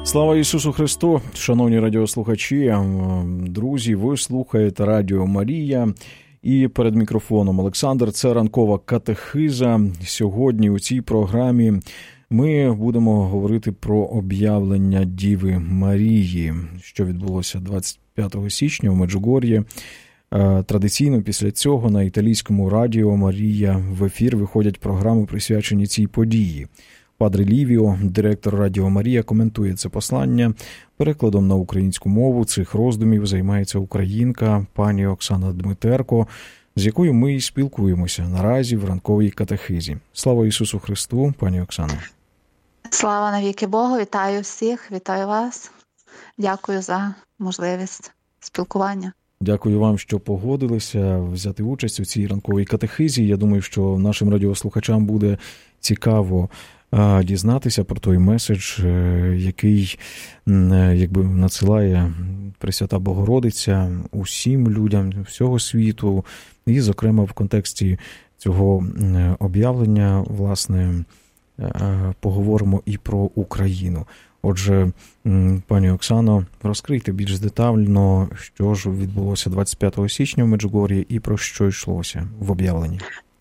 Слава Ісусу Христу! Шановні радіослухачі, друзі, ви слухаєте Радіо Марія. І перед мікрофоном Олександр. Це ранкова катехиза. Сьогодні у цій програмі ми будемо говорити про об'явлення Діви Марії, що відбулося 25 січня в Меджугор'ї. Традиційно після цього на італійському Радіо Марія в ефір виходять програми, присвячені цій події. Падре Лівіо, директор Радіо Марія, коментує це послання. Перекладом на українську мову цих роздумів займається українка пані Оксана Дмитерко, з якою ми і спілкуємося наразі в ранковій катехизі. Слава Ісусу Христу, пані Оксано! Слава навіки Богу! Вітаю всіх, вітаю вас. Дякую за можливість спілкування. Дякую вам, що погодилися взяти участь у цій ранковій катехизі. Я думаю, що нашим радіослухачам буде цікаво дізнатися про той меседж, який надсилає Пресвята Богородиця усім людям всього світу. І, зокрема, в контексті цього об'явлення, власне, поговоримо і про Україну. Отже, пані Оксано, розкрийте більш детально, що ж відбулося 25 січня в Меджугор'ї і про що йшлося в об'явленні.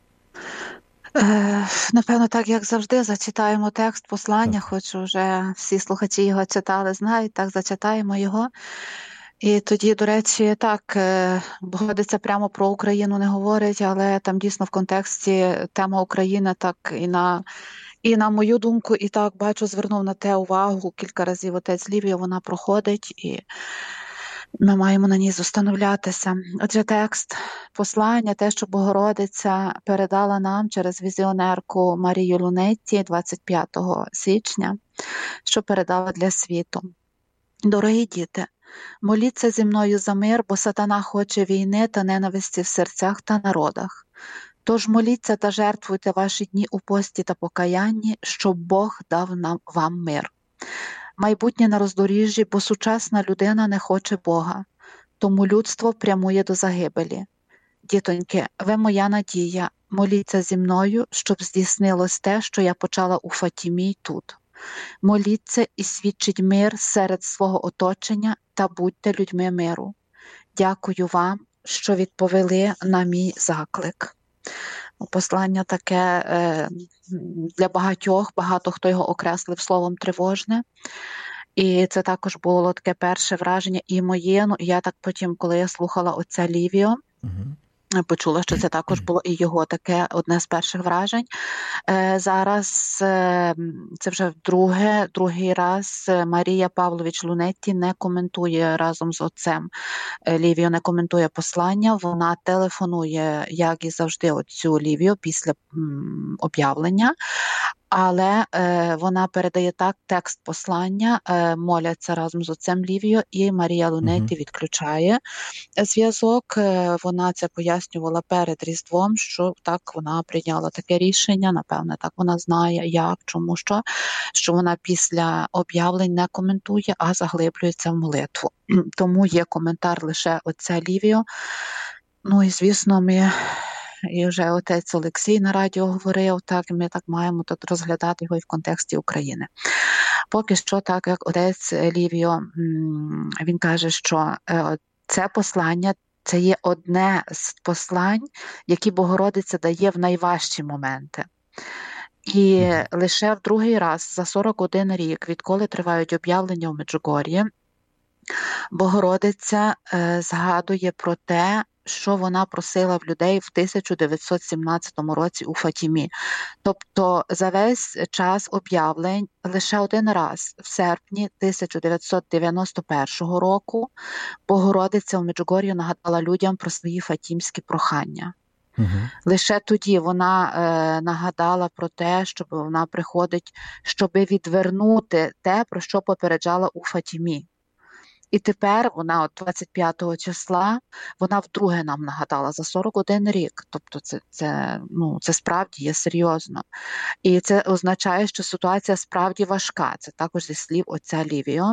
Напевно, так, як завжди, зачитаємо текст послання, хоч вже всі слухачі його читали, знають, так, зачитаємо його. І тоді, до речі, так, Богородиця прямо про Україну не говорить, але там дійсно в контексті тема України так і на мою думку, і так, бачу, звернув на те увагу, кілька разів отець Лівіо, вона проходить, і ми маємо на ній зустановлятися. Отже, текст послання, те, що Богородиця передала нам через візіонерку Марію Лунетті 25 січня, що передала для світу. Дорогі діти, моліться зі мною за мир, бо сатана хоче війни та ненависті в серцях та народах. Тож моліться та жертвуйте ваші дні у пості та покаянні, щоб Бог дав вам мир. Майбутнє на роздоріжжі, бо сучасна людина не хоче Бога, тому людство прямує до загибелі. Дітоньки, ви моя надія, моліться зі мною, щоб здійснилось те, що я почала у Фатімі й тут. Моліться і свідчіть мир серед свого оточення та будьте людьми миру. Дякую вам, що відповіли на мій заклик. Послання таке для багатьох, багато хто його окреслив словом тривожне. І це також було таке перше враження і моє. Ну, і я так потім, коли я слухала отця Лівіо, почула, що це також було і його таке одне з перших вражень. Зараз це вже другий раз Марія Павлович Лунетті не коментує разом з отцем Лівіо, не коментує послання. Вона телефонує, як і завжди, отцю Лівіо після об'явлення. Але вона передає так текст послання, моляться разом з отцем Лівіо, і Марія Лунетті відключає зв'язок. Вона це пояснювала перед Різдвом, що так вона прийняла таке рішення, напевне, так вона знає, як, чому, що вона після об'явлень не коментує, а заглиблюється в молитву. Тому є коментар лише отця Лівіо. Ну і, звісно, і вже отець Олексій на радіо говорив, так, і ми так маємо тут розглядати його і в контексті України. Поки що, так як отець Лівіо, він каже, що це послання, це є одне з послань, які Богородиця дає в найважчі моменти. І лише в другий раз за 41 рік, відколи тривають об'явлення в Меджугор'ї, Богородиця згадує про те, що вона просила в людей в 1917 році у Фатімі. Тобто за весь час об'явлень лише один раз в серпні 1991 року Богородиця в Меджугор'ї нагадала людям про свої фатімські прохання. Лише тоді вона нагадала про те, що вона приходить, щоб відвернути те, про що попереджала у Фатімі. І тепер вона от 25 числа, вона вдруге нам нагадала за 41 рік. Тобто це справді є серйозно. І це означає, що ситуація справді важка. Це також зі слів отця Лівіо.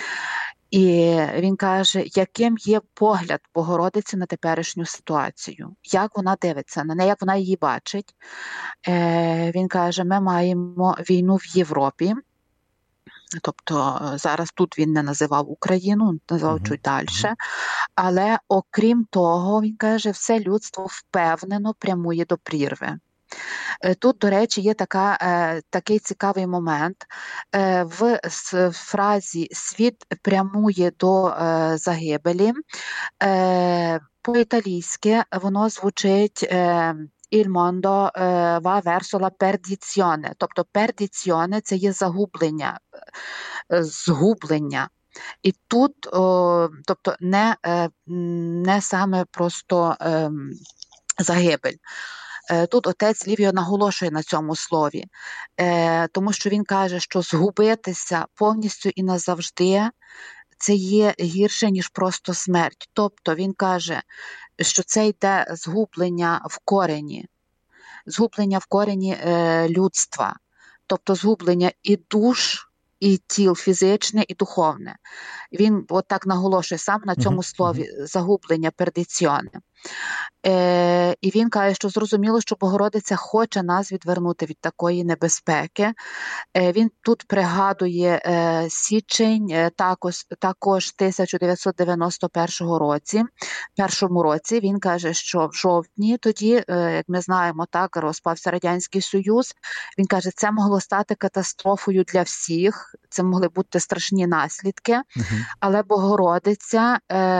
І він каже, яким є погляд Богородиці на теперішню ситуацію, як вона дивиться на неї, як вона її бачить. Він каже, ми маємо війну в Європі, Тобто зараз тут він не називав Україну, називав чуть далі. Але окрім того, він каже, все людство впевнено прямує до прірви. Тут, до речі, є такий цікавий момент. В фразі «світ прямує до загибелі» по-італійськи воно звучить «il mondo va verso la perdizione». Тобто «perdizione» – це є загублення, згублення. І тут, тобто не саме просто загибель. Тут отець Лівіо наголошує на цьому слові, тому що він каже, що згубитися повністю і назавжди – це є гірше, ніж просто смерть. Тобто він каже, що це йде згублення в корені людства, тобто згублення і душ, і тіл фізичне, і духовне. Він так наголошує сам на цьому слові загублення, пердиціоне. І він каже, що зрозуміло, що Богородиця хоче нас відвернути від такої небезпеки. Він тут пригадує січень, також 1991 році. Він каже, що в жовтні тоді, як ми знаємо, так, розпався Радянський Союз. Він каже, це могло стати катастрофою для всіх, це могли бути страшні наслідки, але Богородиця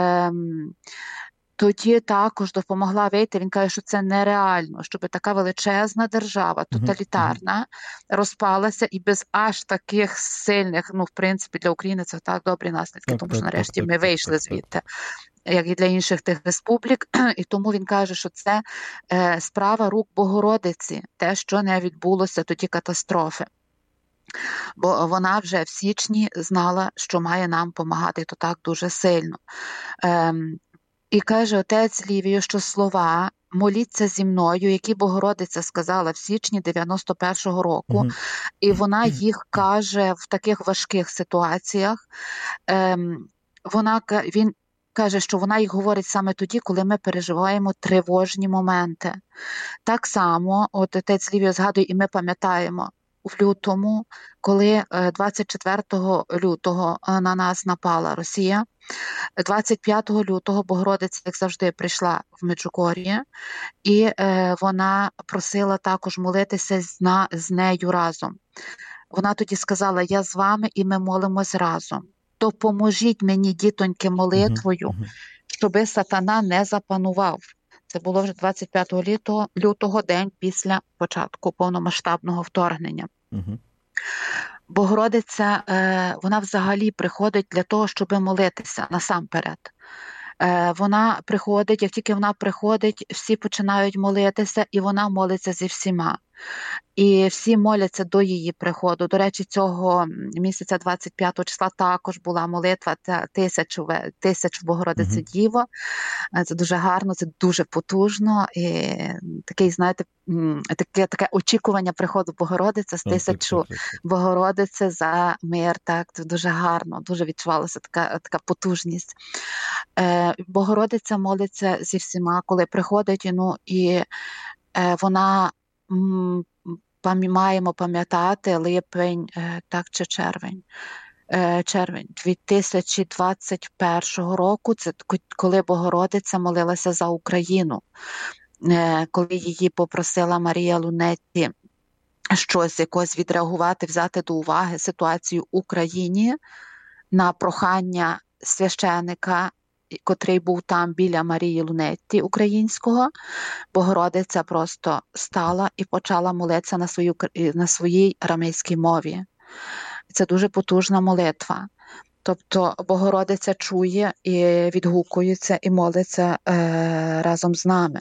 тоді також допомогла вийти. Він каже, що це нереально, щоб така величезна держава, тоталітарна, розпалася і без аж таких сильних, в принципі, для України це так добрі наслідки, тому що нарешті ми вийшли звідти, як і для інших тих республік. І тому він каже, що це справа рук Богородиці, те, що не відбулося тоді катастрофи. Бо вона вже в січні знала, що має нам допомагати, і то так дуже сильно. І каже отець Лівіо, що слова «моліться зі мною», які Богородиця сказала в січні 91-го року, і вона їх каже в таких важких ситуаціях, він каже, що вона їх говорить саме тоді, коли ми переживаємо тривожні моменти. Так само, отець Лівіо згадує, і ми пам'ятаємо, в лютому, коли 24 лютого на нас напала Росія, 25 лютого Богородиця, як завжди, прийшла в Меджугор'я, і вона просила також молитися з нею разом. Вона тоді сказала, я з вами і ми молимось разом. Допоможіть мені, дітоньки, молитвою, щоби сатана не запанував. Це було вже 25 лютого, день після початку повномасштабного вторгнення. Богородиця, вона взагалі приходить для того, щоб молитися насамперед. Вона приходить, як тільки вона приходить, всі починають молитися, і вона молиться зі всіма. І всі моляться до її приходу. До речі, цього місяця 25 числа також була молитва тисяч Богородиці Діво. Це дуже гарно, це дуже потужно. І такий, знаєте, таке очікування приходу Богородиці з тисячу Богородиці за мир. Так, це дуже гарно, дуже відчувалася така потужність. Богородиця молиться зі всіма, коли приходить, і вона маємо пам'ятати липень, так, чи червень. Червень 2021 року, це коли Богородиця молилася за Україну, коли її попросила Марія Лунетті якось відреагувати, взяти до уваги ситуацію в Україні на прохання священика, котрий був там біля Марії Лунетті українського. Богородиця просто стала і почала молитися на своїй арамейській мові. Це дуже потужна молитва. Тобто Богородиця чує і відгукується і молиться разом з нами.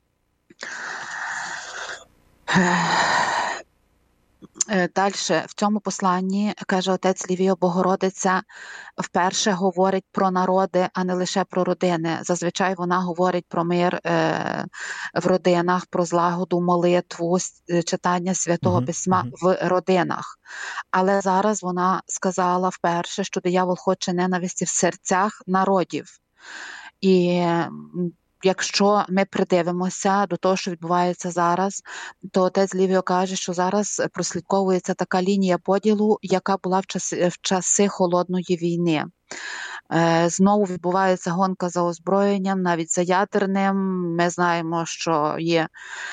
Далі в цьому посланні, каже отець Лівіо, Богородиця вперше говорить про народи, а не лише про родини. Зазвичай вона говорить про мир в родинах, про злагоду, молитву, читання Святого Письма в родинах. Але зараз вона сказала вперше, що диявол хоче ненависті в серцях народів. І якщо ми придивимося до того, що відбувається зараз, то отець Лівіо каже, що зараз прослідковується така лінія поділу, яка була в часи Холодної війни. Знову відбувається гонка за озброєнням, навіть за ядерним. Ми знаємо, що є,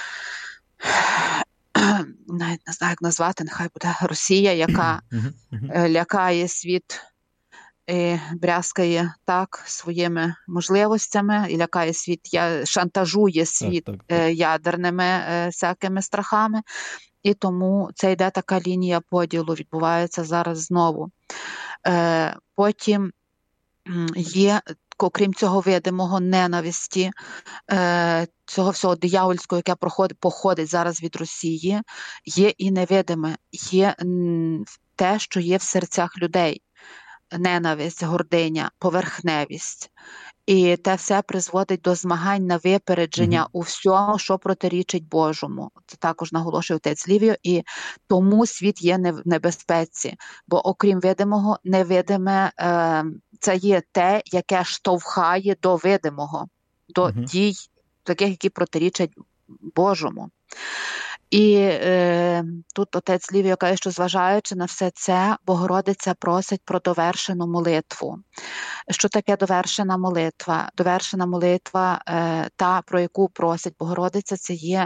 навіть не знаю, як назвати, нехай буде Росія, яка лякає світ і брязкає так своїми можливостями, і лякає світ, шантажує світ ядерними всякими страхами. І тому це йде така лінія поділу, відбувається зараз знову. Потім є, окрім цього видимого ненависті, цього всього диявольського, яке походить зараз від Росії, є і невидиме, є те, що є в серцях людей. Ненависть, гординя, поверхневість. І те все призводить до змагань на випередження у всьому, що протирічить Божому. Це також наголошує отець Лівіо. І тому світ є в небезпеці. Бо окрім видимого, невидиме це є те, яке штовхає до видимого, до дій, таких, які протирічать Божому. І тут отець Лівіо каже, що зважаючи на все це, Богородиця просить про довершену молитву. Що таке довершена молитва? Довершена молитва, та, про яку просить Богородиця, це є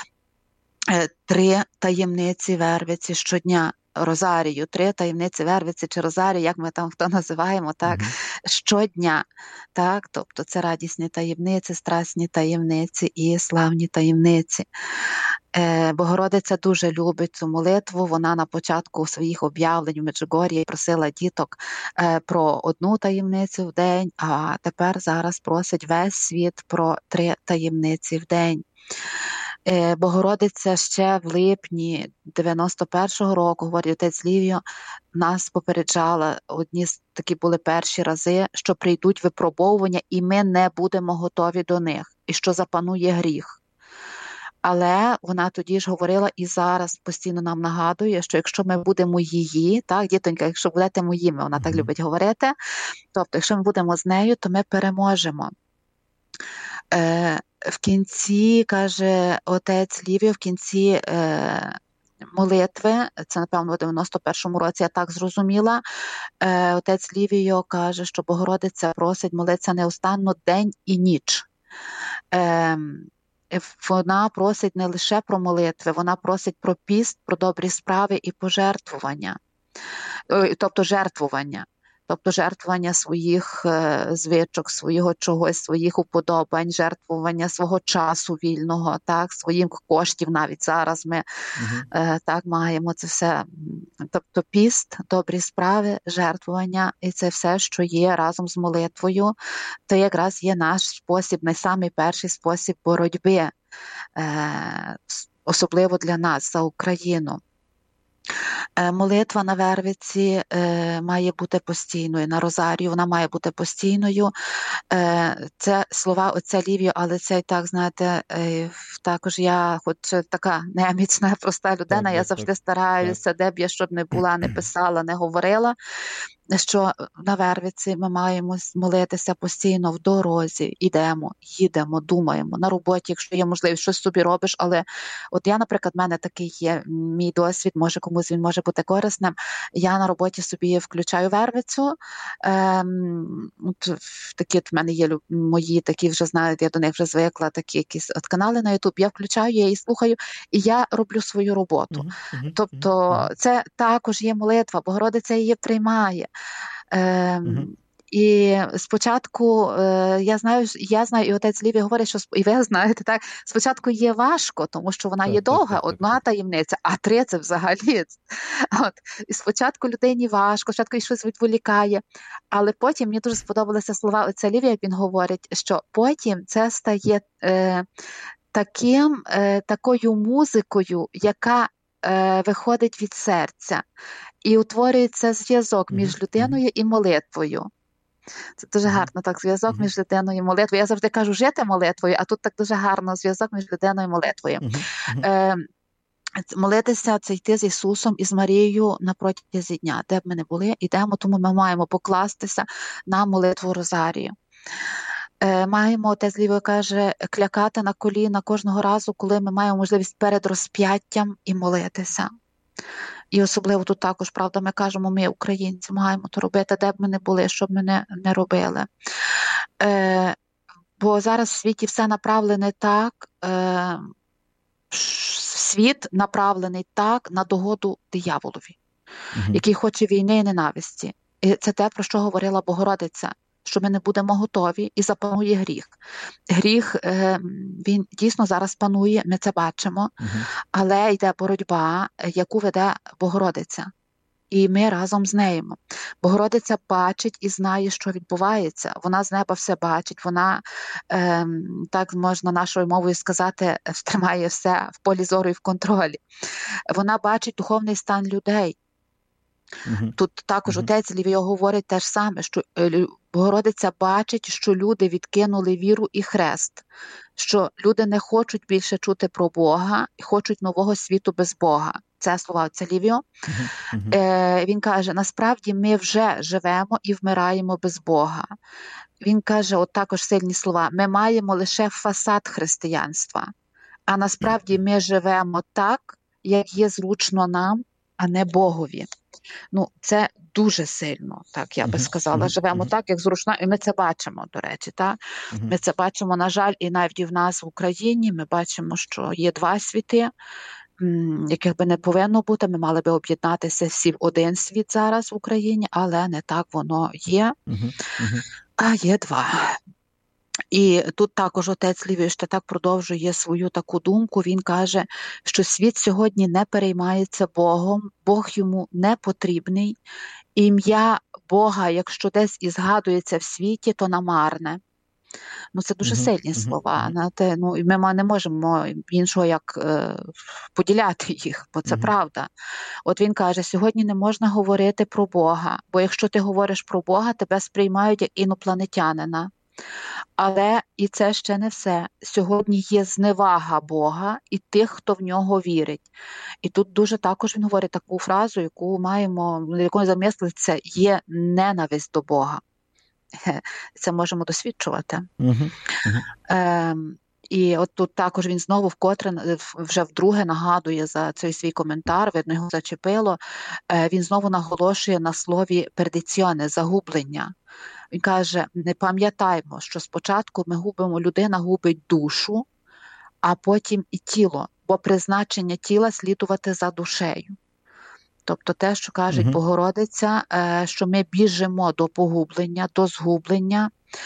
3 таємниці Вервиці щодня. Розарію, 3 таємниці Вервиці чи Розарію, як ми там хто називаємо, так, щодня. Так, тобто це радісні таємниці, страсні таємниці і славні таємниці. Богородиця дуже любить цю молитву. Вона на початку своїх об'явлень у Меджугор'ї просила діток про 1 таємницю в день, а тепер зараз просить весь світ про 3 таємниці в день. Богородиця ще в липні 91-го року, говорить отець Лівіо, нас попереджала, одні з такі були перші рази, що прийдуть випробовування і ми не будемо готові до них, і що запанує гріх. Але вона тоді ж говорила і зараз постійно нам нагадує, що якщо ми будемо її, так, дітонька, якщо будете моїми, вона так любить говорити, тобто якщо ми будемо з нею, то ми переможемо. В кінці, каже отець Лівіо, в кінці молитви, це, напевно, у 91-му році я так зрозуміла, отець Лівіо каже, що Богородиця просить молитися неустанно день і ніч. Вона просить не лише про молитви, вона просить про піст, про добрі справи і пожертвування, тобто жертвування. Тобто жертвування своїх звичок, свого чогось, своїх уподобань, жертвування свого часу вільного, так, своїх коштів навіть зараз ми так маємо це все. Тобто піст, добрі справи, жертвування і це все, що є разом з молитвою, то якраз є наш спосіб, найсамий перший спосіб боротьби, особливо для нас, за Україну. Молитва на Вервиці має бути постійною, на Розарію вона має бути постійною. Це слова отця Лівіо, але це і так, знаєте, також я, хоч така немічна, проста людина, я завжди стараюся, де б я щоб не була, не писала, не говорила, що на Вервиці ми маємо молитися постійно в дорозі, їдемо, думаємо, на роботі, якщо є можливість, щось собі робиш, але от я, наприклад, в мене такий є мій досвід, може комусь він може бути корисним, я на роботі собі включаю Вервицю, такі в мене є мої, такі вже знають, я до них вже звикла, такі якісь от канали на YouTube, я включаю, я її слухаю, і я роблю свою роботу. Тобто це також є молитва, Богородиця її приймає. І спочатку, я знаю, і отець Лівій говорить, що, і ви знаєте, так, спочатку є важко, тому що вона є довга, одна таємниця, а 3 це взагалі. От. І спочатку людині важко, спочатку і щось відволікає, але потім мені дуже сподобалися слова отця Лівія, як він говорить, що потім це стає такою музикою, яка виходить від серця, і утворюється зв'язок між людиною і молитвою. Це дуже гарно, так, зв'язок між людиною і молитвою. Я завжди кажу, жити молитвою, а тут так дуже гарно зв'язок між людиною і молитвою. Молитися – це йти з Ісусом і з Марією на протязі дня. Де б ми не були, йдемо, тому ми маємо покластися на молитву Розарію. Маємо, отець Лівіо каже, клякати на коліна кожного разу, коли ми маємо можливість перед розп'яттям і молитися. І особливо тут також, правда, ми кажемо, ми, українці, маємо то робити, де б ми не були, щоб ми не робили. Бо зараз в світі все направлене так, світ направлений так на догоду дияволові, який хоче війни і ненависті. І це те, про що говорила Богородиця, що ми не будемо готові і запанує гріх. Гріх, він дійсно зараз панує, ми це бачимо, але йде боротьба, яку веде Богородиця. І ми разом з нею. Богородиця бачить і знає, що відбувається. Вона з неба все бачить, вона, так можна нашою мовою сказати, тримає все в полі зору і в контролі. Вона бачить духовний стан людей. Тут також отець Лівіо говорить те ж саме, що Богородиця бачить, що люди відкинули віру і хрест, що люди не хочуть більше чути про Бога і хочуть нового світу без Бога. Це слова отця Лівіо. Він каже, насправді ми вже живемо і вмираємо без Бога. Він каже, от також сильні слова, ми маємо лише фасад християнства, а насправді ми живемо так, як є зручно нам, а не Богові. Ну, це дуже сильно, так я би сказала. Живемо так, як зручно, і ми це бачимо, до речі. Так? Ми це бачимо, на жаль, і навіть в нас в Україні ми бачимо, що є два світи, яких би не повинно бути. Ми мали би об'єднатися всі в один світ зараз в Україні, але не так воно є, а є два. І тут також отець Лівій ще так продовжує свою таку думку. Він каже, що світ сьогодні не переймається Богом, Бог йому не потрібний. Ім'я Бога, якщо десь і згадується в світі, то намарне. Ну, це дуже сильні слова. Ну, і ми не можемо іншого як поділяти їх, бо це правда. От він каже, сьогодні не можна говорити про Бога, бо якщо ти говориш про Бога, тебе сприймають як інопланетянина. Але і це ще не все. Сьогодні є зневага Бога і тих, хто в нього вірить. І тут дуже також він говорить таку фразу, яку маємо, якою замислити, це є ненависть до Бога. Це можемо досвідчувати. І от тут також він знову вкотре, вже вдруге нагадує за цей свій коментар, видно, його зачепило, він знову наголошує на слові пердиціоне, загублення. Він каже, не пам'ятаймо, що спочатку людина губить душу, а потім і тіло, бо призначення тіла слідувати за душею. Тобто те, що каже Богородиця, що ми біжимо до погублення, до згублення.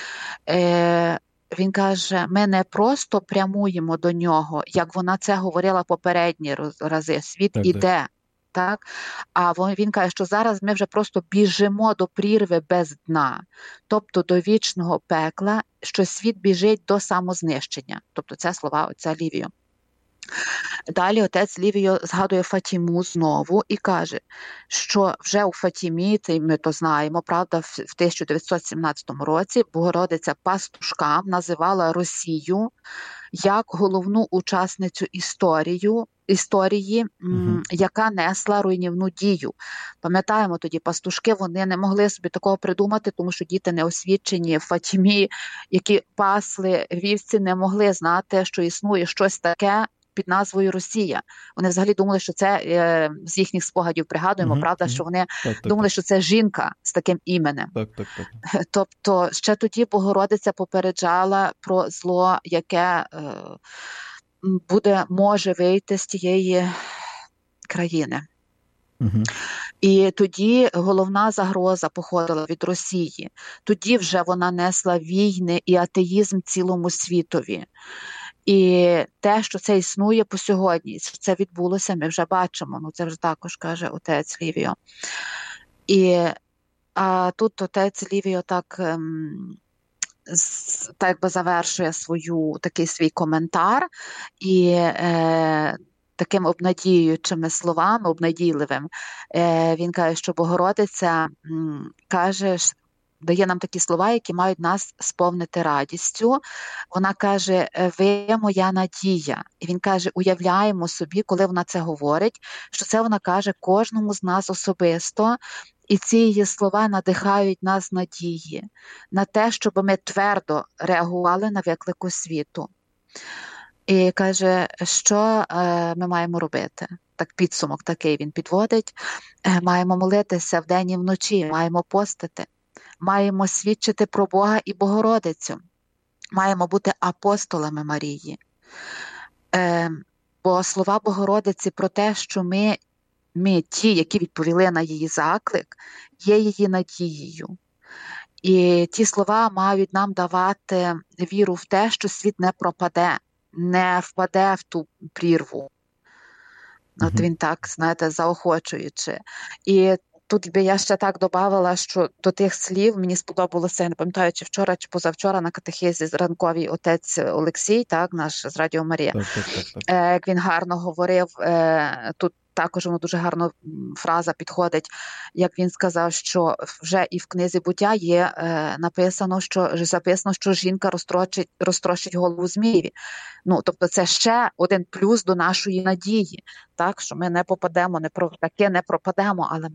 Він каже, ми не просто прямуємо до нього, як вона це говорила попередні рази, світ іде. Так? А він каже, що зараз ми вже просто біжимо до прірви без дна, тобто до вічного пекла, що світ біжить до самознищення. Тобто це слова отця Лівіо. Далі отець Лівіо згадує Фатіму знову і каже, що вже у Фатімі, ми то знаємо, правда, в 1917 році Богородиця пастушкам називала Росію як головну учасницю історії, яка несла руйнівну дію. Пам'ятаємо, тоді пастушки, вони не могли собі такого придумати, тому що діти неосвічені в Фатімі, які пасли вівці, не могли знати, що існує щось таке під назвою Росія. Вони взагалі думали, що це, з їхніх спогадів пригадуємо, правда, що вони думали, що це жінка з таким іменем. Тобто ще тоді Богородиця попереджала про зло, яке може вийти з тієї країни. І тоді головна загроза походила від Росії. Тоді вже вона несла війни і атеїзм цілому світові. І те, що це існує по сьогодні, що це відбулося, ми вже бачимо. Ну, це вже також каже отець Лівіо. А тут отець Лівіо так би завершує такий свій коментар і таким обнадіюючими словами, обнадійливим. Він каже, що Богородиця дає нам такі слова, які мають нас сповнити радістю. Вона каже, ви моя надія. І він каже, уявляємо собі, коли вона це говорить, що це вона каже кожному з нас особисто, І ці її слова надихають нас надії на те, щоб ми твердо реагували на виклику світу. І каже, що ми маємо робити. Так підсумок такий він підводить. Маємо молитися вдень і вночі, маємо постити, маємо свідчити про Бога і Богородицю, маємо бути апостолами Марії. Бо слова Богородиці про те, що ми ті, які відповіли на її заклик, є її надією. І ті слова мають нам давати віру в те, що світ не пропаде, не впаде в ту прірву. От він так, знаєте, заохочуючи. І тут би я ще так додавала, що до тих слів мені сподобалося, я не пам'ятаю, чи вчора, чи позавчора на катехизі ранковій отець Олексій, так, наш з Радіо Марія, як він гарно говорив, тут також воно дуже гарно фраза підходить, як він сказав, що вже і в книзі буття є написано, записано, що жінка розтрощить голову змієві. Ну, тобто це ще один плюс до нашої надії, так, що ми не попадемо, таки не пропадемо, але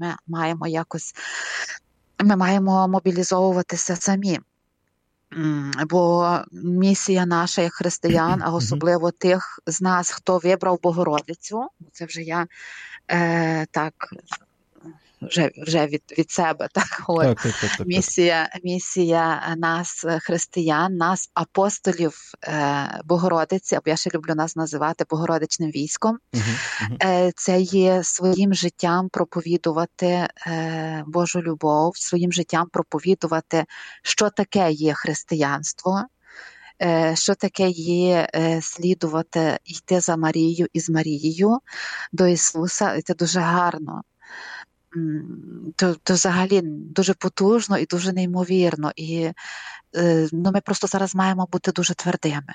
ми маємо мобілізовуватися самі. Бо місія наша як християн, а особливо тих з нас, хто вибрав Богородицю, це вже я так вже від себе так говорю. Так. Місія нас, християн, нас, апостолів Богородиці, або я ще люблю нас називати Богородичним військом, це є своїм життям проповідувати Божу любов, своїм життям проповідувати, що таке є християнство, що таке є слідувати, йти за Марією і з Марією до Ісуса, і це дуже гарно. То взагалі дуже потужно і дуже неймовірно. І ми просто зараз маємо бути дуже твердими.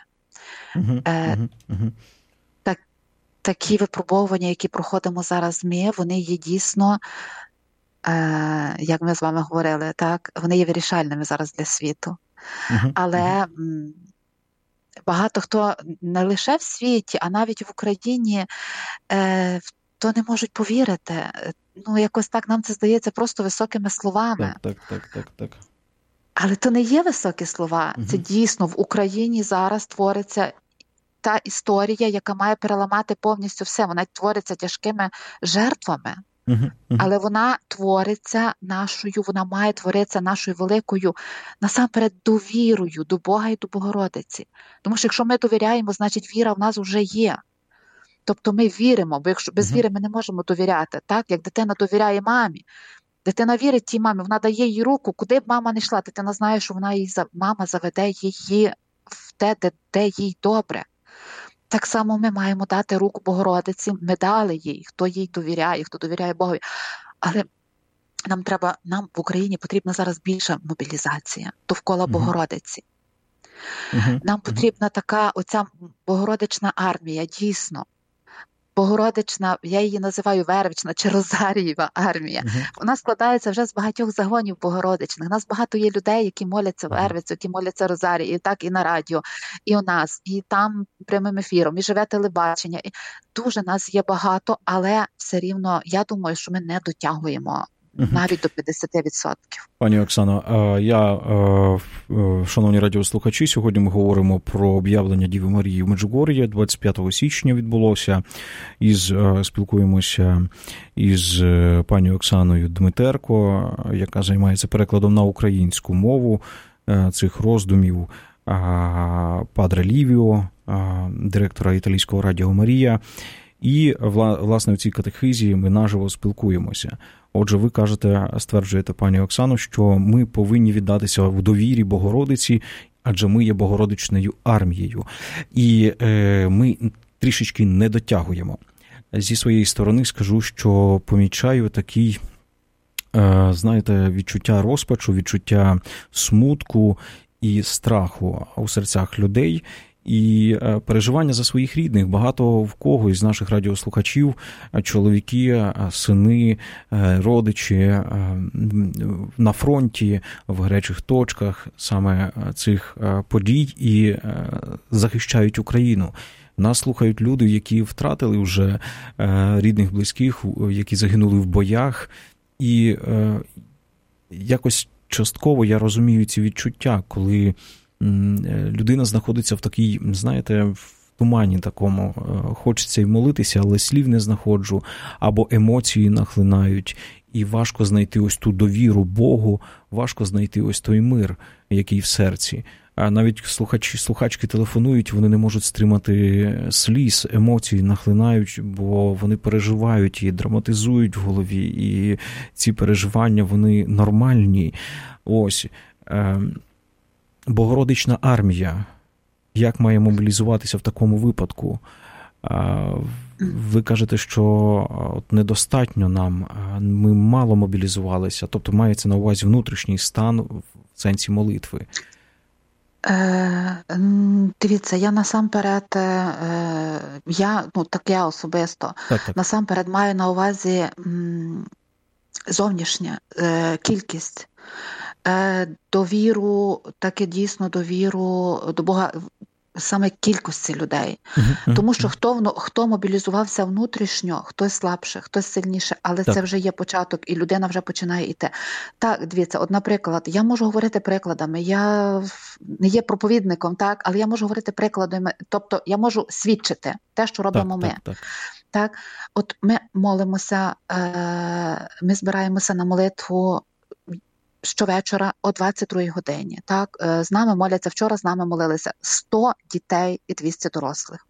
Такі випробування, які проходимо зараз ми, вони є дійсно, як ми з вами говорили, так, вони є вирішальними зараз для світу. Але багато хто не лише в світі, а навіть в Україні то не можуть повірити. Ну, якось так нам це здається просто високими словами. Так. Але то не є високі слова. Це дійсно в Україні зараз твориться та історія, яка має переламати повністю все. Вона твориться тяжкими жертвами. Але вона твориться вона має творитися нашою великою, насамперед, довірою до Бога і до Богородиці. Тому що якщо ми довіряємо, значить віра в нас вже є. Тобто ми віримо, бо якщо без віри ми не можемо довіряти, так? Як дитина довіряє мамі. Дитина вірить тій мамі, вона дає їй руку, куди б мама не йшла, дитина знає, що мама заведе її в те, де їй добре. Так само ми маємо дати руку Богородиці, ми дали їй, хто їй довіряє, хто довіряє Богові. Але нам в Україні потрібна зараз більша мобілізація довкола Богородиці. Нам потрібна така оця Богородична армія, дійсно. Богородична, я її називаю Вервична чи Розарієва армія. Вона складається вже з багатьох загонів Богородичних. У нас багато є людей, які моляться Вервицю, які моляться Розарії, і так і на радіо, і у нас, і там прямим ефіром, і живе телебачення. І дуже нас є багато, але все рівно, я думаю, що ми не дотягуємо навіть до 50%. Пані Оксано, шановні радіослухачі, сьогодні ми говоримо про об'явлення Діви Марії в Меджугор'ї. 25 січня відбулося. Спілкуємося із пані Оксаною Дмитерко, яка займається перекладом на українську мову цих роздумів Падре Лівіо, директора італійського Радіо Марія. І, власне, в цій катехизі ми наживо спілкуємося. Отже, ви стверджуєте, пані Оксано, що ми повинні віддатися в довірі Богородиці, адже ми є Богородичною армією. І ми трішечки не дотягуємо. Зі своєї сторони скажу, що помічаю такий, знаєте, відчуття розпачу, відчуття смутку і страху у серцях людей, і переживання за своїх рідних. Багато в кого із наших радіослухачів, чоловіки, сини, родичі на фронті, в гарячих точках саме цих подій і захищають Україну. Нас слухають люди, які втратили вже рідних, близьких, які загинули в боях. І якось частково я розумію ці відчуття, коли людина знаходиться в такій, знаєте, в тумані такому, хочеться й молитися, але слів не знаходжу, або емоції нахлинають, і важко знайти ось ту довіру Богу, важко знайти ось той мир, який в серці. А навіть слухачки телефонують, вони не можуть стримати сліз, емоції нахлинають, бо вони переживають і драматизують в голові, і ці переживання, вони нормальні. Ось. Богородична армія. Як має мобілізуватися в такому випадку? Ви кажете, що недостатньо нам, ми мало мобілізувалися, тобто мається на увазі внутрішній стан в сенсі молитви. Дивіться, я насамперед, я особисто, так. Насамперед маю на увазі зовнішня кількість, довіру, таке дійсно довіру до Бога, саме кількості людей. Тому що хто мобілізувався внутрішньо, хтось слабше, хтось сильніше, але так. Це вже є початок, і людина вже починає йти. Так, дивіться, от, наприклад, я можу говорити прикладами, я не є проповідником, так, але я можу говорити прикладами, тобто я можу свідчити те, що робимо ми. Так, от ми молимося, ми збираємося на молитву щовечора о 22-й годині. Так? З нами моляться, вчора з нами молилися 100 дітей і 200 дорослих.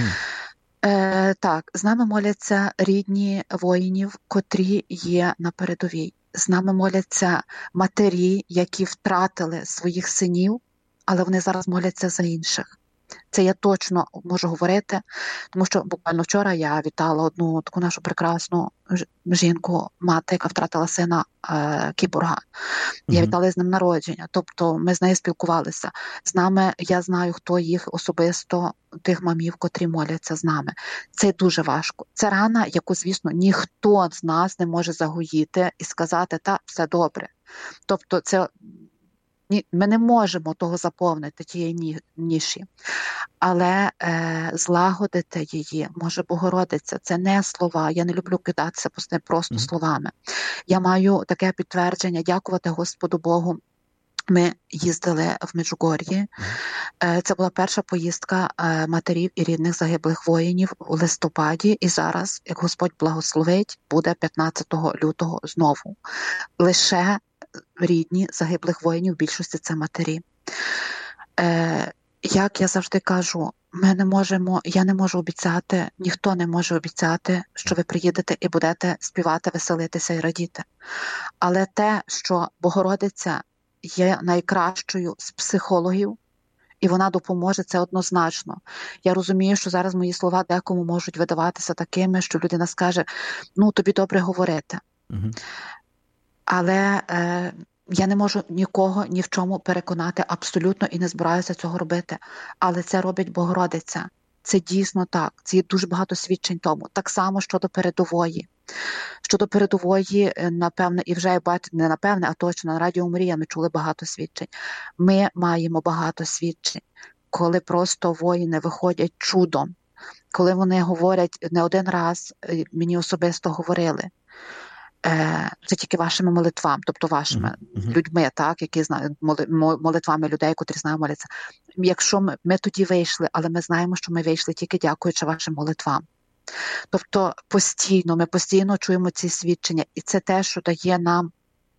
Так, з нами моляться рідні воїнів, котрі є на передовій. З нами моляться матері, які втратили своїх синів, але вони зараз моляться за інших. Це я точно можу говорити, тому що буквально вчора я вітала одну таку нашу прекрасну жінку, мати, яка втратила сина кіборга. Я вітала з ним народження, тобто ми з нею спілкувалися. З нами, я знаю, хто їх особисто, тих мамів, котрі моляться з нами. Це дуже важко. Це рана, яку, звісно, ніхто з нас не може загоїти і сказати, та, все добре. Тобто це... Ми не можемо того заповнити, тієї ніші, але злагодити її може Богородиця. Це не слова, я не люблю кидатися просто словами. Я маю таке підтвердження, дякувати Господу Богу. Ми їздили в Меджугор'ї. Це була перша поїздка матерів і рідних загиблих воїнів у листопаді. І зараз, як Господь благословить, буде 15 лютого знову. Лише рідні загиблих воїнів, в більшості це матері. Як я завжди кажу, я не можу обіцяти, ніхто не може обіцяти, що ви приїдете і будете співати, веселитися і радіти. Але те, що Богородиця є найкращою з психологів, і вона допоможе, це однозначно. Я розумію, що зараз мої слова декому можуть видаватися такими, що людина скаже, тобі добре говорити. Але я не можу нікого ні в чому переконати абсолютно і не збираюся цього робити. Але це робить Богородиця. Це дійсно так. Це є дуже багато свідчень тому. Так само щодо передової. Щодо передової, напевне, і вже, не напевне, а точно, на Радіо Марія ми чули багато свідчень. Ми маємо багато свідчень, коли просто воїни виходять чудом. Коли вони говорять, не один раз мені особисто говорили, це тільки вашими молитвами, тобто вашими людьми, так, які знають, молитвами людей, котрі знають моляться. Якщо ми тоді вийшли, але ми знаємо, що ми вийшли тільки дякуючи вашим молитвам. Тобто ми постійно чуємо ці свідчення, і це те, що дає нам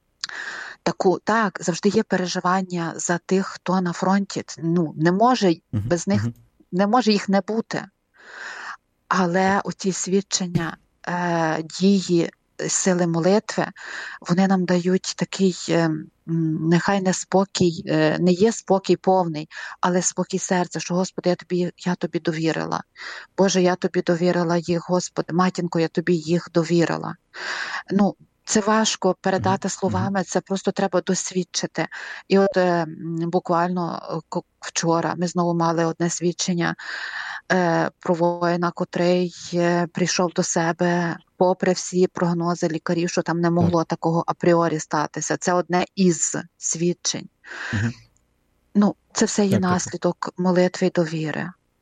так, завжди є переживання за тих, хто на фронті. Не може без них, не може їх не бути. Але оті свідчення, дії, сили молитви, вони нам дають такий, нехай не спокій, не є спокій повний, але спокій серця, що, Господи, я тобі довірила. Боже, я тобі довірила їх, Господи, матінко, я тобі їх довірила. Це важко передати словами, це просто треба досвідчити. І от буквально вчора ми знову мали одне свідчення про воїна, котрий прийшов до себе попри всі прогнози лікарів, що там не могло такого апріорі статися. Це одне із свідчень. Це все є наслідок молитви і довіри.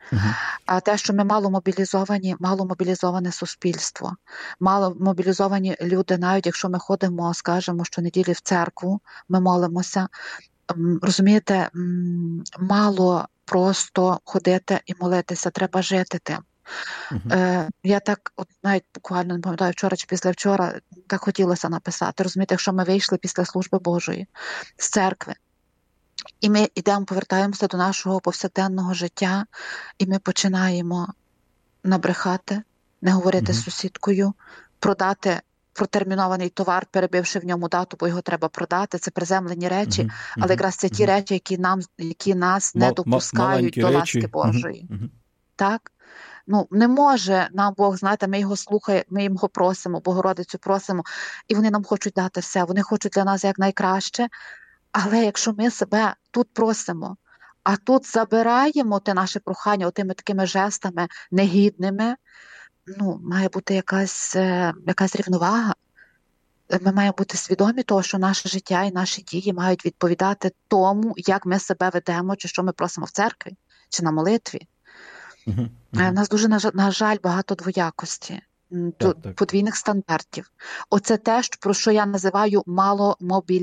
А те, що ми мало мобілізоване суспільство, мало мобілізовані люди, навіть якщо ми ходимо, скажемо, щонеділі в церкву, ми молимося, розумієте, мало просто ходити і молитися, треба жити тим. Я так, от навіть буквально, не пам'ятаю, вчора чи післявчора, так хотілося написати. Розумієте, якщо ми вийшли після служби Божої з церкви, і ми повертаємося до нашого повсякденного життя, і ми починаємо набрехати, не говорити з сусідкою, продати протермінований товар, перебивши в ньому дату, бо його треба продати. Це приземлені речі, але якраз це ті речі, які нас не допускають до ласки Божої. Так? Не може нам Бог, знаєте, ми його слухаємо, ми його просимо, Богородицю просимо, і вони нам хочуть дати все, вони хочуть для нас як найкраще. Але якщо ми себе тут просимо, а тут забираємо те наше прохання отими такими жестами негідними, має бути якась рівновага. Ми маємо бути свідомі того, що наше життя і наші дії мають відповідати тому, як ми себе ведемо, чи що ми просимо в церкві, чи на молитві. У нас дуже, на жаль, багато двоякості, подвійних стандартів. Оце те, про що я називаю малою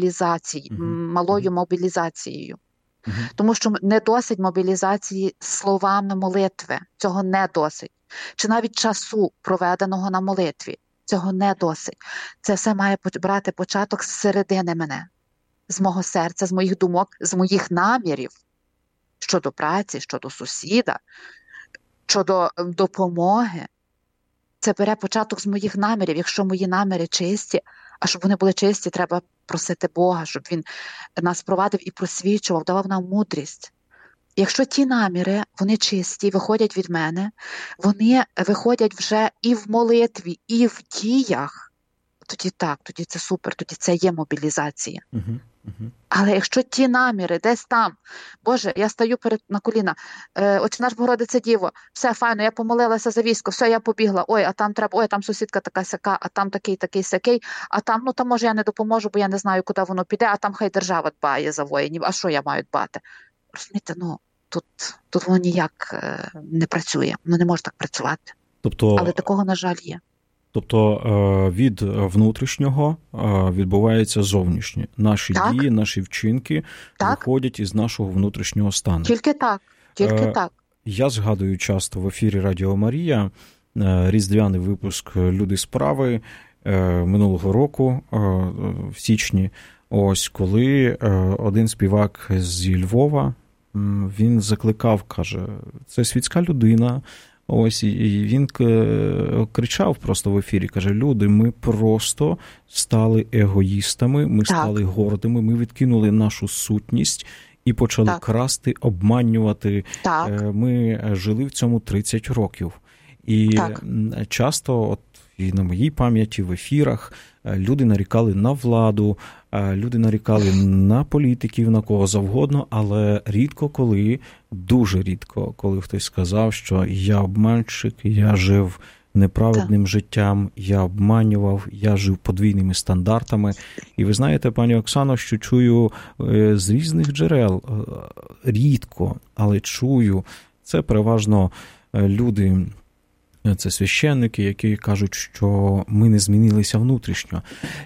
мобілізацією. Тому що не досить мобілізації словами молитви, цього не досить. Чи навіть часу, проведеного на молитві, цього не досить. Це все має брати початок з середини мене, з мого серця, з моїх думок, з моїх намірів щодо праці, щодо сусіда, щодо допомоги. Це бере початок з моїх намірів. Якщо мої наміри чисті, а щоб вони були чисті, треба просити Бога, щоб Він нас провадив і просвічував, давав нам мудрість. Якщо ті наміри, вони чисті, виходять від мене, вони виходять вже і в молитві, і в діях, тоді це супер, тоді це є мобілізація. Але якщо ті наміри десь там, Боже, я стою на коліна, Отче наш, Богородице Діво, все файно, я помолилася за військо, все, я побігла, там сусідка така-сяка, а там такий-сякий, а там, там може я не допоможу, бо я не знаю, куди воно піде, а там хай держава дбає за воїнів, а що я маю дбати? Розумієте, тут воно ніяк не працює, воно не може так працювати. Але такого, на жаль, є. Тобто від внутрішнього відбувається зовнішнє. Наші дії, наші вчинки виходять із нашого внутрішнього стану. Тільки так. Я згадую часто в ефірі Радіо Марія різдвяний випуск «Люди справи» минулого року в січні. Ось коли один співак зі Львова, він закликав, каже, це світська людина. Ось, і він кричав просто в ефірі, каже, люди, ми просто стали егоїстами, ми стали гордими, ми відкинули нашу сутність і почали красти, обманювати. Ми жили в цьому 30 років. І часто, і на моїй пам'яті в ефірах, люди нарікали на владу, люди нарікали на політиків, на кого завгодно, але дуже рідко, коли хтось сказав, що я обманщик, я жив неправедним життям, я обманював, я жив подвійними стандартами. І ви знаєте, пані Оксано, що чую з різних джерел, рідко, але чую, це переважно люди, це священники, які кажуть, що ми не змінилися внутрішньо.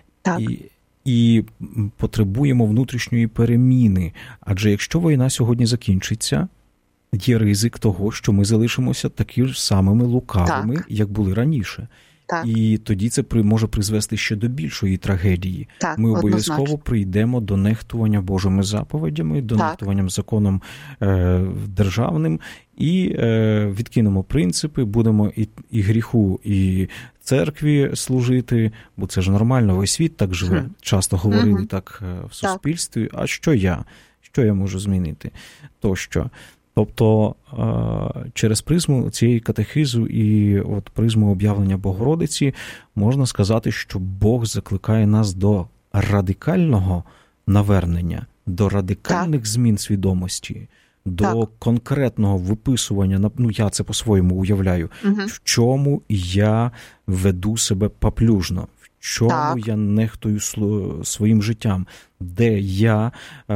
І потребуємо внутрішньої переміни. Адже якщо війна сьогодні закінчиться, є ризик того, що ми залишимося такі ж самими лукавими, як були раніше. І тоді це може призвести ще до більшої трагедії. Ми обов'язково прийдемо до нехтування Божими заповідями, до нехтуванням законом державним, і відкинемо принципи, будемо і гріху, і церкві служити, бо це ж нормально, весь світ так живе. Часто говорили так в суспільстві, а що я? Що я можу змінити? Тощо. Тобто через призму цієї катехизу і призму об'явлення Богородиці можна сказати, що Бог закликає нас до радикального навернення, до радикальних змін свідомості, до конкретного виписування, я це по-своєму уявляю, в чому я веду себе паплюжно, в Чому я нехтую своїм життям? Де я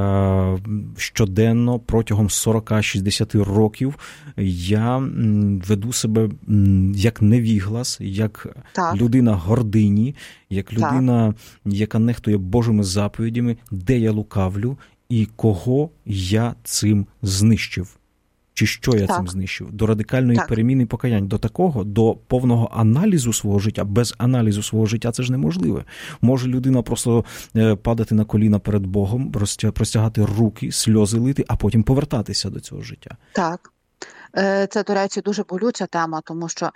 щоденно протягом 40-60 років я веду себе як невіглас, як людина гордині, як людина, яка нехтує Божими заповідями, де я лукавлю і кого я цим знищив. Чи що я цим знищив? До радикальної переміни і покаяння, до такого, до повного аналізу свого життя. Без аналізу свого життя це ж неможливе. Може людина просто падати на коліна перед Богом, простягати руки, сльози лити, а потім повертатися до цього життя. Так. Це, до речі, дуже болюча тема, тому що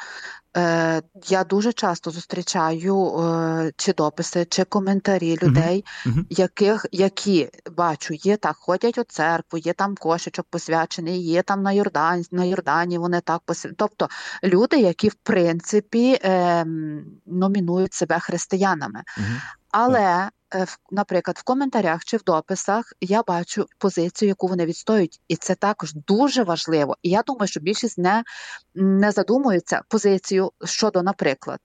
я дуже часто зустрічаю чи дописи, чи коментарі людей, які, бачу, ходять у церкву, є там кошечок посвячений, є там на Йордані вони так посвячені. Тобто люди, які, в принципі, номінують себе християнами. Але, наприклад, в коментарях чи в дописах я бачу позицію, яку вони відстоюють, і це також дуже важливо. І я думаю, що більшість не задумується позицію щодо, наприклад,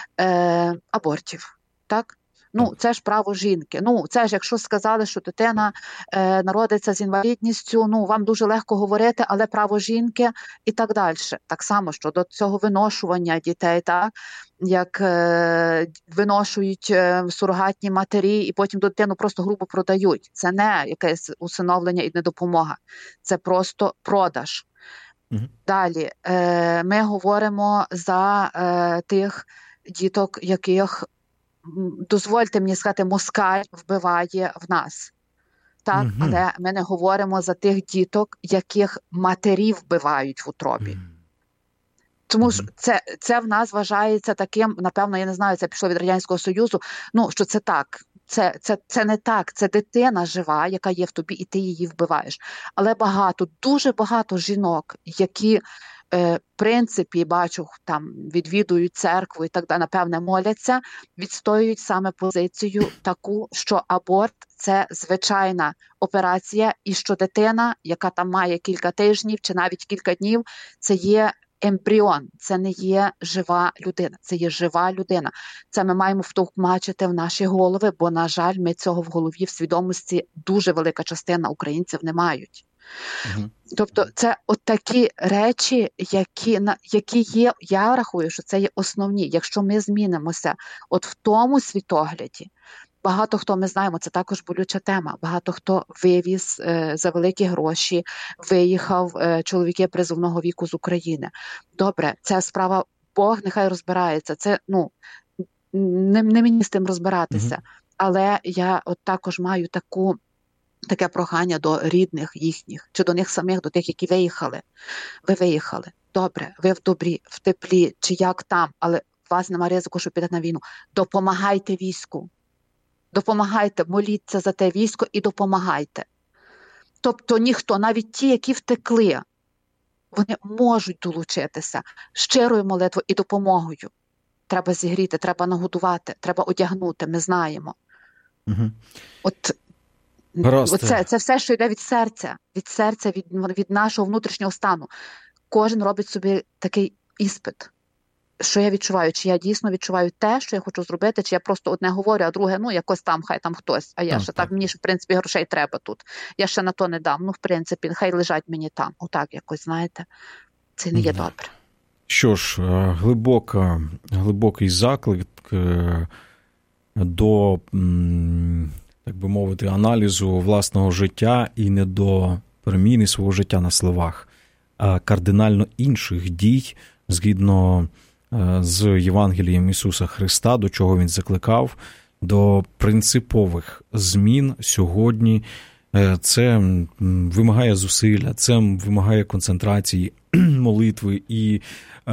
абортів, так? Це ж право жінки. Це ж, якщо сказали, що дитина народиться з інвалідністю, вам дуже легко говорити, але право жінки і так далі. Так само, щодо цього виношування дітей, так? Як виношують сурогатні матері і потім дитину просто грубо продають. Це не якесь усиновлення і не допомога. Це просто продаж. Далі, ми говоримо за тих діток, яких, дозвольте мені сказати, москаль вбиває в нас. Так? Але ми не говоримо за тих діток, яких матері вбивають в утробі. Тому що це в нас вважається таким, напевно, я не знаю, це пішло від Радянського Союзу, що це так. Це не так, це дитина жива, яка є в тобі, і ти її вбиваєш. Але дуже багато жінок, які, в принципі, бачу, там відвідують церкву і так далі, напевне, моляться, відстоюють саме позицію таку, що аборт – це звичайна операція, і що дитина, яка там має кілька тижнів чи навіть кілька днів, це є ембріон, це не є жива людина, це є жива людина. Це ми маємо втовмачити в наші голови, бо, на жаль, ми цього в голові, в свідомості дуже велика частина українців не мають. Тобто це от такі речі, які є, я рахую, що це є основні. Якщо ми змінимося от в тому світогляді, багато хто, ми знаємо, це також болюча тема, багато хто вивіз за великі гроші, виїхав чоловіки призовного віку з України. Добре, це справа, Бог нехай розбирається, це, не мені з тим розбиратися. Але я от також маю таке прохання до рідних їхніх, чи до них самих, до тих, які виїхали. Ви виїхали. Добре, ви в добрі, в теплі, чи як там, але у вас немає ризику, що підете на війну. Допомагайте війську. Допомагайте, моліться за те військо і допомагайте. Тобто ніхто, навіть ті, які втекли, вони можуть долучитися щирою молитвою і допомогою. Треба зігріти, треба нагодувати, треба одягнути, ми знаємо. Це все, що йде від серця, від нашого внутрішнього стану. Кожен робить собі такий іспит. Що я відчуваю? Чи я дійсно відчуваю те, що я хочу зробити, чи я просто одне говорю, а друге, якось там, хай там хтось, а я ще так, мені ж, в принципі, грошей треба тут. Я ще на то не дам. В принципі, хай лежать мені там. Отак якось, знаєте, це не є добре. Що ж, глибокий заклик до, так би мовити, аналізу власного життя і не до переміни свого життя на словах, а кардинально інших дій, згідно з Євангелієм Ісуса Христа, до чого Він закликав, до принципових змін сьогодні. Це вимагає зусилля, це вимагає концентрації, молитви і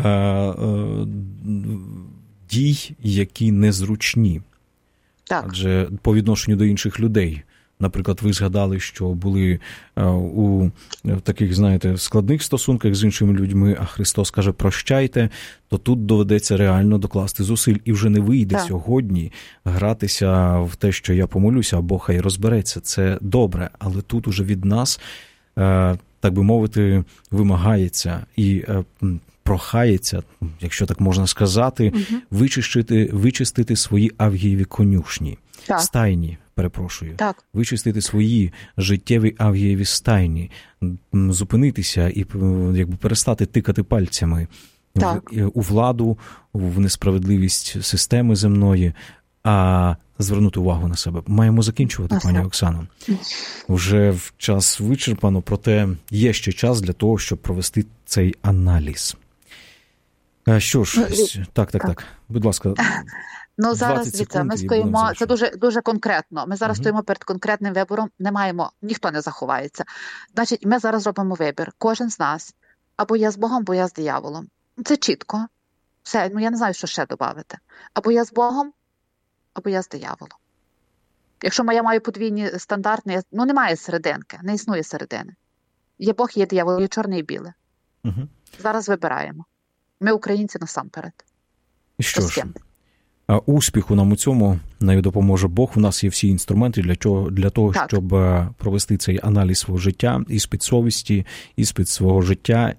дій, які незручні. Так. Адже по відношенню до інших людей. Наприклад, ви згадали, що були у таких, знаєте, складних стосунках з іншими людьми, а Христос каже «прощайте», то тут доведеться реально докласти зусиль. І вже не вийде сьогодні гратися в те, що я помолюся, а Бог хай розбереться. Це добре, але тут уже від нас, так би мовити, вимагається і прохається, якщо так можна сказати, вичистити свої авгієві конюшні, стайні, вичистити свої життєві авгієві стайні, зупинитися і якби перестати тикати пальцями у владу, в несправедливість системи земної, а звернути увагу на себе. Маємо закінчувати, пані Оксано. Вже в час вичерпано, проте є ще час для того, щоб провести цей аналіз. Що ж, так. Будь ласка. Ну, зараз, ми стоїмо, це дуже конкретно. Ми зараз стоїмо перед конкретним вибором, ніхто не заховається. Значить, ми зараз робимо вибір. Кожен з нас. Або я з Богом, або я з дияволом. Це чітко. Все, я не знаю, що ще додати. Або я з Богом, або я з дияволом. Якщо я маю подвійні стандарти, немає серединки, не існує середини. Є Бог, є диявол, є чорне і біле. Зараз вибираємо. Ми українці насамперед. Що ж, успіху нам у цьому нам допоможе Бог. У нас є всі інструменти для того, щоб провести цей аналіз свого життя, іспит совісті, іспит свого життя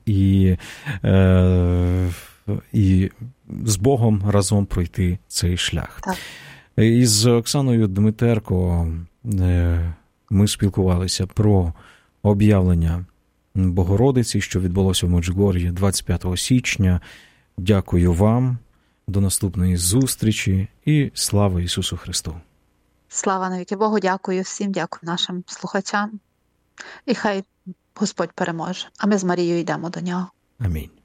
і з Богом разом пройти цей шлях. Так. Із Оксаною Дмитерко ми спілкувалися про об'явлення Богородиці, що відбулося в Меджугор'ї 25 січня. Дякую вам. До наступної зустрічі і слава Ісусу Христу. Слава навіки Богу, дякую всім, дякую нашим слухачам. І хай Господь переможе. А ми з Марією йдемо до Нього. Амінь.